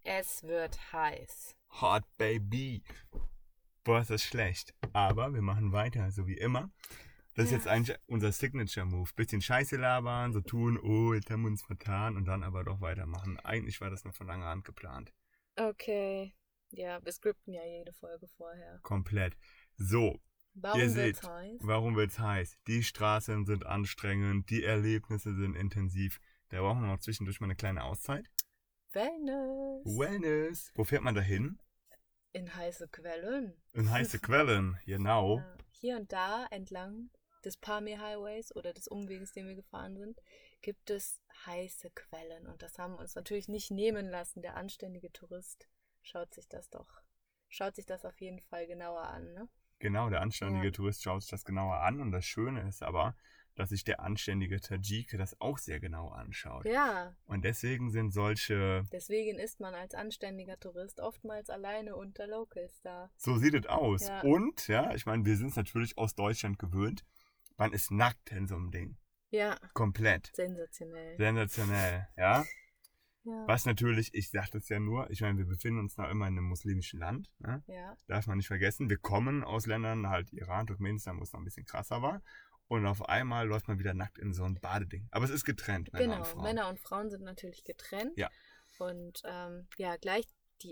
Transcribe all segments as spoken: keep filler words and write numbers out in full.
Es wird heiß. Hot Baby. Boah, ist das schlecht. Aber wir machen weiter, so wie immer. Das ist Ja. jetzt eigentlich unser Signature-Move. Bisschen Scheiße labern, so tun, oh, jetzt haben wir uns vertan und dann aber doch weitermachen. Eigentlich war das noch von langer Hand geplant. Okay. Ja, wir skripten ja jede Folge vorher. Komplett. So, Warum ihr wird's seht, heiß? warum wird's heiß? Die Straßen sind anstrengend, die Erlebnisse sind intensiv. Da brauchen wir noch zwischendurch mal eine kleine Auszeit. Wellness. Wellness. Wo fährt man da hin? In heiße Quellen. In heiße Quellen, genau. Ja. Hier und da entlang des Pamir Highways oder des Umweges, den wir gefahren sind, gibt es heiße Quellen. Und das haben wir uns natürlich nicht nehmen lassen. Der anständige Tourist schaut sich das doch, schaut sich das auf jeden Fall genauer an, ne? Genau, der anständige Ja. Tourist schaut sich das genauer an. Und das Schöne ist aber, dass sich der anständige Tadschike das auch sehr genau anschaut. Ja, Und deswegen sind solche, deswegen ist man als anständiger Tourist oftmals alleine unter Locals da. so sieht es aus. Ja. Und, ja, ich meine, wir sind es natürlich aus Deutschland gewöhnt. Man ist nackt in so einem Ding. Ja, Komplett. sensationell. Sensationell, ja. Ja, Was natürlich, ich sage das ja nur, ich meine, wir befinden uns noch immer in einem muslimischen Land, ne? ja, Darf man nicht vergessen. Wir kommen aus Ländern, halt Iran, Turkmenistan, wo es noch ein bisschen krasser war. Und auf einmal läuft man wieder nackt in so ein Badeding. Aber es ist getrennt, Männer genau. und Frauen. Männer und Frauen sind natürlich getrennt. Ja. Und ähm, ja, gleich die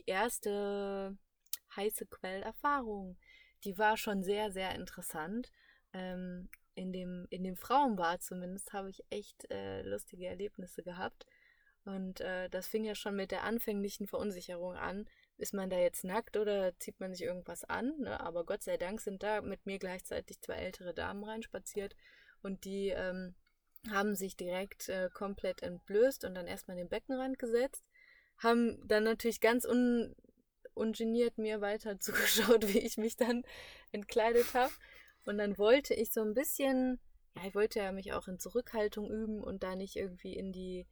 erste heiße Quellerfahrung, die war schon sehr, sehr interessant. Ähm, in dem, in dem Frauenbad zumindest habe ich echt äh, lustige Erlebnisse gehabt. Und äh, das fing ja schon mit der anfänglichen Verunsicherung an. Ist man da jetzt nackt oder zieht man sich irgendwas an? Ne? Aber Gott sei Dank sind da mit mir gleichzeitig zwei ältere Damen reinspaziert und die ähm, haben sich direkt äh, komplett entblößt und dann erstmal in den Beckenrand gesetzt. Haben dann natürlich ganz un ungeniert mir weiter zugeschaut, wie ich mich dann entkleidet habe. Und dann wollte ich so ein bisschen, ja, ich wollte ja mich auch in Zurückhaltung üben und da nicht irgendwie in die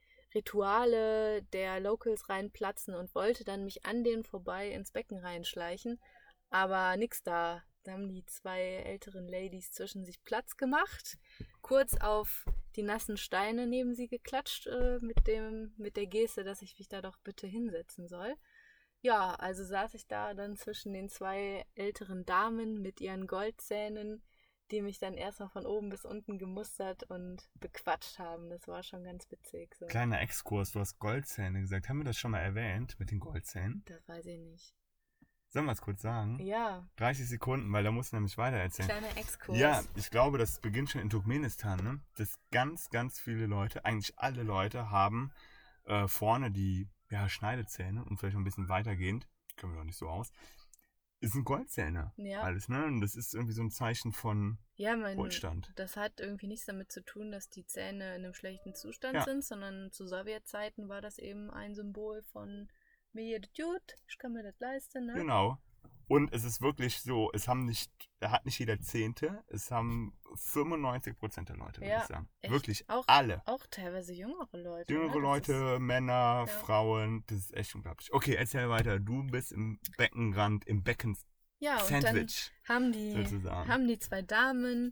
Rituale der Locals reinplatzen und wollte dann mich an denen vorbei ins Becken reinschleichen. Aber nix da. Da haben die zwei älteren Ladies zwischen sich Platz gemacht, kurz auf die nassen Steine neben sie geklatscht, äh, mit dem, mit der Geste, dass ich mich da doch bitte hinsetzen soll. Ja, also saß ich da dann zwischen den zwei älteren Damen mit ihren Goldzähnen, die mich dann erstmal von oben bis unten gemustert und bequatscht haben. Das war schon ganz witzig. So. Kleiner Exkurs, du hast Goldzähne gesagt. Haben wir das schon mal erwähnt mit den Goldzähnen? Das weiß ich nicht. Sollen wir es kurz sagen? Ja, dreißig Sekunden, weil da musst du nämlich weiter erzählen. kleiner Exkurs. Ja, ich glaube, das beginnt schon in Turkmenistan, ne? Dass ganz, ganz viele Leute, eigentlich alle Leute, haben äh, vorne die ja, Schneidezähne und vielleicht noch ein bisschen weitergehend, können wir doch nicht so aus, ist ein Goldzähne. Ja. Alles, ne? Und das ist irgendwie so ein Zeichen von Ja, mein, Wohlstand. das hat irgendwie nichts damit zu tun, dass die Zähne in einem schlechten Zustand Ja. sind, sondern zu Sowjetzeiten war das eben ein Symbol von mir jedes gut, ich kann mir das leisten, ne? Genau. Und es ist wirklich so, es haben nicht, er hat nicht jeder Zehnte, es haben fünfundneunzig Prozent der Leute, würde Ja, ich sagen. echt? Wirklich Auch, alle. auch teilweise jüngere Leute. Jüngere ne? Das Leute, Männer, ja. Frauen, das ist echt unglaublich. Okay, erzähl weiter. Du bist im Beckenrand, im Becken Ist, ja, und Sandwich, dann haben die, sozusagen. haben die zwei Damen,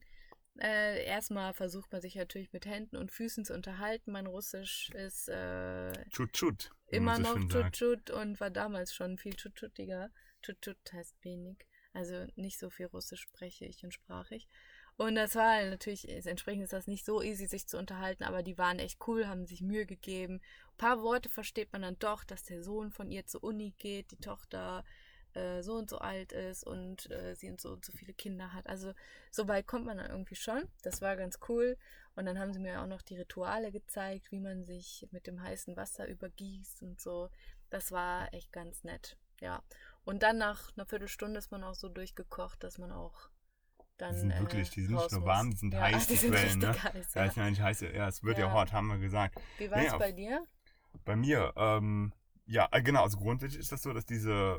äh, erstmal versucht man sich natürlich mit Händen und Füßen zu unterhalten. Mein Russisch ist äh, Chut-chut. wie immer man so noch schön sagt. Chut-Chut und war damals schon viel Chut-Chutiger. Chut-Chut heißt wenig. Also nicht so viel Russisch spreche ich und sprach ich. Und das war halt natürlich, entsprechend ist das nicht so easy, sich zu unterhalten, aber die waren echt cool, haben sich Mühe gegeben. Ein paar Worte versteht man dann doch, dass der Sohn von ihr zur Uni geht, die Tochter äh, so und so alt ist und äh, sie und so und so viele Kinder hat. Also so weit kommt man dann irgendwie schon. Das war ganz cool. Und dann haben sie mir auch noch die Rituale gezeigt, wie man sich mit dem heißen Wasser übergießt und so. Das war echt ganz nett, ja. Und dann nach einer Viertelstunde ist man auch so durchgekocht, dass man auch dann Die sind äh, wirklich, die sind raus nicht nur muss. warm, die sind ja, heiß, die die sind Quellen, ne? richtig heiß, Ja, ja. ist ja nicht heiß, ja, es wird ja, Ja. hot, haben wir gesagt. Wie war es Nee, auf- bei dir? Bei mir, ähm, ja, äh, genau, also grundsätzlich ist das so, dass diese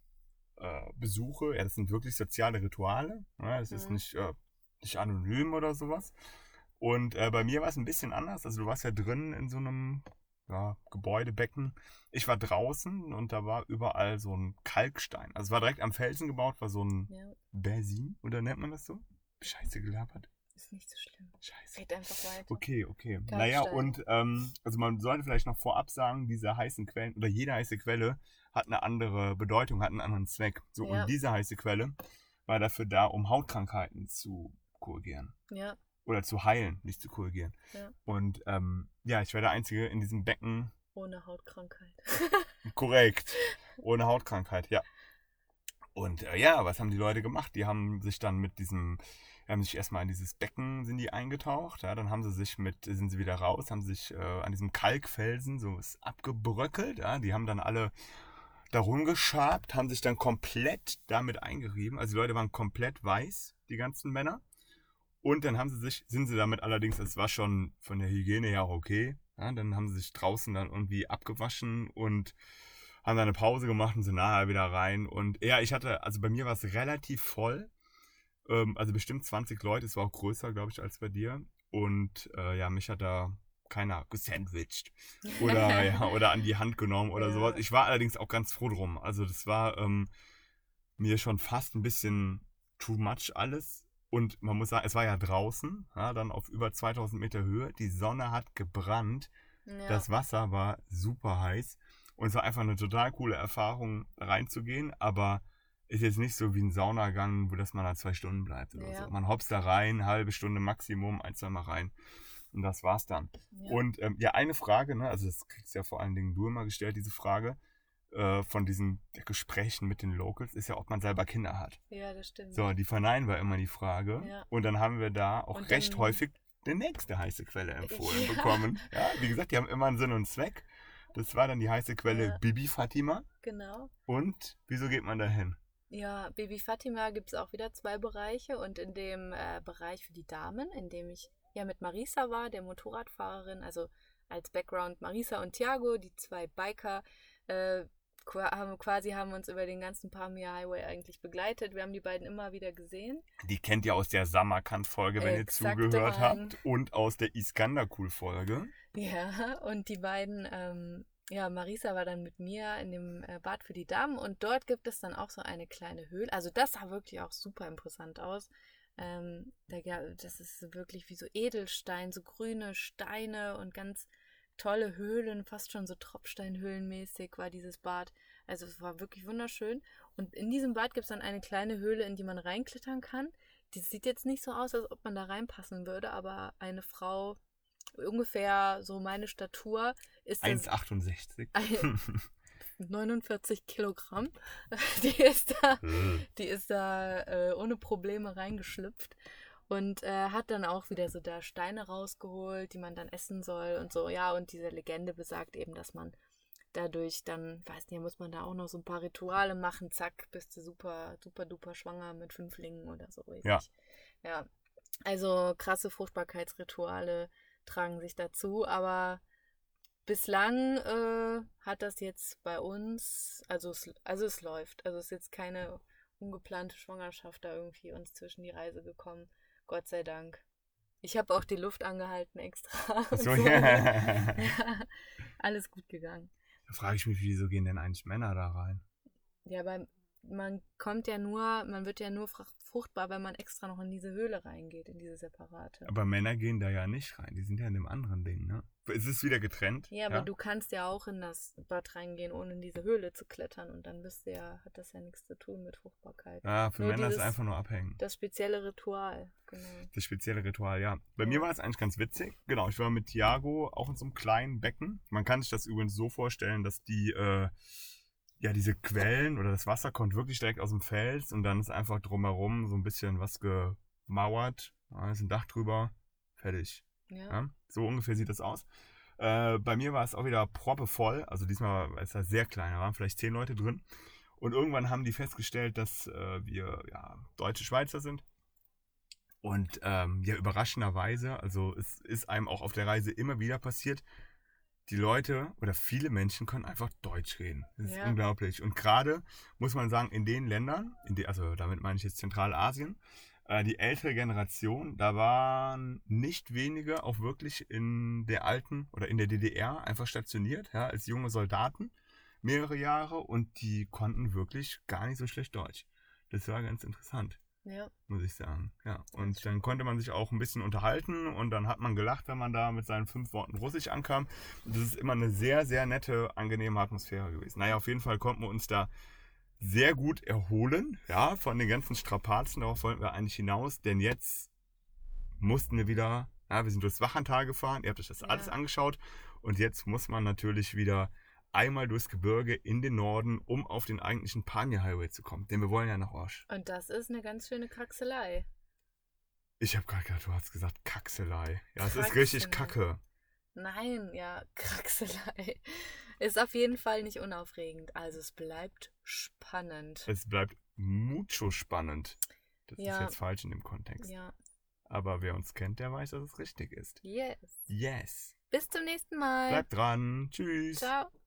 äh, Besuche, ja, das sind wirklich soziale Rituale, ne? Das ist Mhm. nicht, äh, nicht anonym oder sowas. Und äh, bei mir war es ein bisschen anders, also du warst ja drin in so einem ja, Gebäudebecken. Ich war draußen und da war überall so ein Kalkstein. Also es war direkt am Felsen gebaut, war so ein Ja. Basin, oder nennt man das so? Scheiße gelabert. ist nicht so schlimm. Scheiße. Geht einfach weiter. Okay, okay. Kalkstein. Naja, und ähm, also man sollte vielleicht noch vorab sagen, diese heißen Quellen oder jede heiße Quelle hat eine andere Bedeutung, hat einen anderen Zweck. So, Ja. und diese heiße Quelle war dafür da, um Hautkrankheiten zu korrigieren. Ja. Oder zu heilen, nicht zu korrigieren. Ja. Und ähm, ja, ich war der Einzige in diesem Becken. Ohne Hautkrankheit. Korrekt. Ohne Hautkrankheit, ja. Und äh, ja, was haben die Leute gemacht? Die haben sich dann mit diesem, haben sich erstmal in dieses Becken sind die eingetaucht, ja, dann haben sie sich mit, sind sie wieder raus, haben sich äh, an diesem Kalkfelsen so ist abgebröckelt, ja, die haben dann alle da rumgeschabt, haben sich dann komplett damit eingerieben, also die Leute waren komplett weiß, die ganzen Männer. Und dann haben sie sich, sind sie damit allerdings, es war schon von der Hygiene her okay, ja, dann haben sie sich draußen dann irgendwie abgewaschen und haben dann eine Pause gemacht und sind nachher wieder rein. Und ja, ich hatte, also bei mir war es relativ voll. Ähm, also bestimmt zwanzig Leute. Es war auch größer, glaube ich, als bei dir. Und äh, ja, mich hat da keiner gesandwiched. Oder, ja, oder an die Hand genommen oder Ja. sowas. Ich war allerdings auch ganz froh drum. Also das war ähm, mir schon fast ein bisschen too much alles. Und man muss sagen, es war ja draußen, ja, dann auf über zweitausend Meter Höhe. Die Sonne hat gebrannt. Ja. Das Wasser war super heiß. Und es war einfach eine total coole Erfahrung, reinzugehen, aber ist jetzt nicht so wie ein Saunagang, wo das man da zwei Stunden bleibt oder Ja. so. Man hopst da rein, halbe Stunde Maximum, ein, zwei Mal rein und das war's dann. Ja. Und ähm, ja, eine Frage, ne, also das kriegst ja vor allen Dingen du immer gestellt, diese Frage äh, von diesen Gesprächen mit den Locals, ist ja, ob man selber Kinder hat. Ja, das stimmt. So, die verneinen war immer die Frage Ja. und dann haben wir da auch Und recht dann- häufig die nächste heiße Quelle empfohlen Ja. bekommen. Ja, wie gesagt, die haben immer einen Sinn und Zweck. Das war dann die heiße Quelle Ja. Bibi Fatima. Genau. Und wieso geht man da hin? Ja, Baby Fatima gibt es auch wieder zwei Bereiche und in dem äh, Bereich für die Damen, in dem ich ja mit Marisa war, der Motorradfahrerin, also als Background Marisa und Thiago, die zwei Biker, äh, qua- haben, quasi haben uns über den ganzen Pamir Highway eigentlich begleitet. Wir haben die beiden immer wieder gesehen. Die kennt ihr aus der Samarkand-Folge, wenn ihr Exakt, zugehört Mann. habt. Und aus der Iskandar-Cool-Folge. Ja, und die beiden, ähm, ja, Marisa war dann mit mir in dem äh, Bad für die Damen und dort gibt es dann auch so eine kleine Höhle. Also das sah wirklich auch super imposant aus. Ähm, da, ja, das ist wirklich wie so Edelstein, so grüne Steine und ganz tolle Höhlen, fast schon so Tropfsteinhöhlenmäßig war dieses Bad. Also es war wirklich wunderschön. Und in diesem Bad gibt es dann eine kleine Höhle, in die man reinklettern kann. Die sieht jetzt nicht so aus, als ob man da reinpassen würde, aber eine Frau, ungefähr so meine Statur, ist eins das Komma achtundsechzig. neunundvierzig Kilogramm. Die ist da, die ist da äh, ohne Probleme reingeschlüpft und äh, hat dann auch wieder so da Steine rausgeholt, die man dann essen soll und so. Ja, und diese Legende besagt eben, dass man dadurch dann, weiß nicht, muss man da auch noch so ein paar Rituale machen, zack, bist du super, super duper schwanger mit Fünflingen oder so. Weiß Ja. ich. Ja. Also krasse Fruchtbarkeitsrituale tragen sich dazu, aber bislang äh, hat das jetzt bei uns, also es, also es läuft. Also es ist jetzt keine ungeplante Schwangerschaft da irgendwie uns zwischen die Reise gekommen. Gott sei Dank. Ich habe auch die Luft angehalten extra. und So, so. ja. Ja, alles gut gegangen. Da frage ich mich, wieso gehen denn eigentlich Männer da rein? Ja, aber man kommt ja nur, man wird ja nur frucht- fruchtbar, wenn man extra noch in diese Höhle reingeht, in diese separate. Aber Männer gehen da ja nicht rein. Die sind ja in dem anderen Ding, ne? Es ist wieder getrennt. Ja, aber du kannst ja auch in das Bad reingehen, ohne in diese Höhle zu klettern und dann bist du ja, hat das ja nichts zu tun mit Fruchtbarkeit. Ja, für Nur Männer ist es dieses- einfach nur abhängen. Das spezielle Ritual, genau. Das spezielle Ritual, ja. Bei Ja. mir war es eigentlich ganz witzig. Genau, ich war mit Thiago auch in so einem kleinen Becken. Man kann sich das übrigens so vorstellen, dass die, äh, ja, diese Quellen oder das Wasser kommt wirklich direkt aus dem Fels und dann ist einfach drumherum so ein bisschen was gemauert. Da ist ein Dach drüber. Fertig. Ja. Ja, so ungefähr sieht das aus. Äh, bei mir war es auch wieder proppevoll. Also diesmal war es ja sehr klein, da waren vielleicht zehn Leute drin. Und irgendwann haben die festgestellt, dass äh, wir ja, deutsche Schweizer sind. Und ähm, ja, überraschenderweise, also es ist einem auch auf der Reise immer wieder passiert, die Leute oder viele Menschen können einfach Deutsch reden. Das ist Ja. unglaublich. Und gerade muss man sagen, in den Ländern, in die, also damit meine ich jetzt Zentralasien, äh, die ältere Generation, da waren nicht wenige auch wirklich in der alten oder in der D D R einfach stationiert, ja, als junge Soldaten, mehrere Jahre und die konnten wirklich gar nicht so schlecht Deutsch. Das war ganz interessant. Ja. Muss ich sagen. Ja. Und dann konnte man sich auch ein bisschen unterhalten und dann hat man gelacht, wenn man da mit seinen fünf Worten Russisch ankam. Das ist immer eine sehr, sehr nette, angenehme Atmosphäre gewesen. Naja, auf jeden Fall konnten wir uns da sehr gut erholen, ja, von den ganzen Strapazen. Darauf wollten wir eigentlich hinaus, denn jetzt mussten wir wieder, ja, wir sind durchs Wachantal gefahren, ihr habt euch das Ja. alles angeschaut und jetzt muss man natürlich wieder einmal durchs Gebirge in den Norden, um auf den eigentlichen Panya Highway zu kommen, denn wir wollen ja nach Orsch. Und das ist eine ganz schöne Kraxelei. Ich habe gerade gehört, du hast gesagt Kaxelei. Ja, es ist Kraxelei. richtig Kacke. Nein, ja, Kraxelei. Ist auf jeden Fall nicht unaufregend. Also es bleibt spannend. Es bleibt mucho spannend. Das Ja. ist jetzt falsch in dem Kontext. Ja. Aber wer uns kennt, der weiß, dass es richtig ist. Yes. Yes. Bis zum nächsten Mal. Bleibt dran. Tschüss. Ciao.